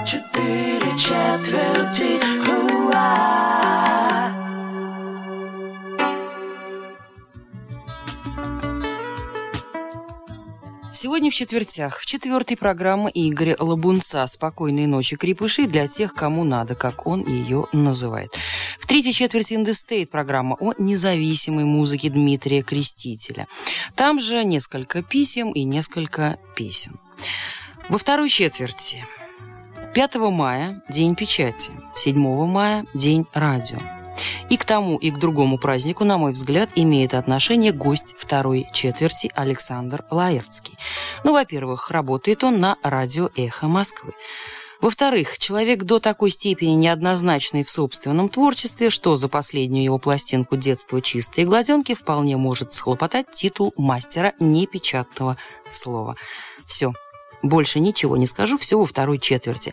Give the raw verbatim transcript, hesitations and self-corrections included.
четыре четверти. Уа. Сегодня в четвертях, в четвертой программы Игоря Лабунца «Спокойной ночи, крепыши» для тех, кому надо, как он ее называет. В третьей четверти «In the State» программа о независимой музыке Дмитрия Крестителя. Там же несколько писем и несколько песен. Во второй четверти пятого мая – День печати, седьмого мая – День радио. И к тому, и к другому празднику, на мой взгляд, имеет отношение гость второй четверти Александр Лаэртский. Ну, во-первых, работает он на радио «Эхо Москвы». Во-вторых, человек до такой степени неоднозначный в собственном творчестве, что за последнюю его пластинку «Детство чистые глазенки» вполне может схлопотать титул мастера непечатного слова. Все. Больше ничего не скажу, все во второй четверти.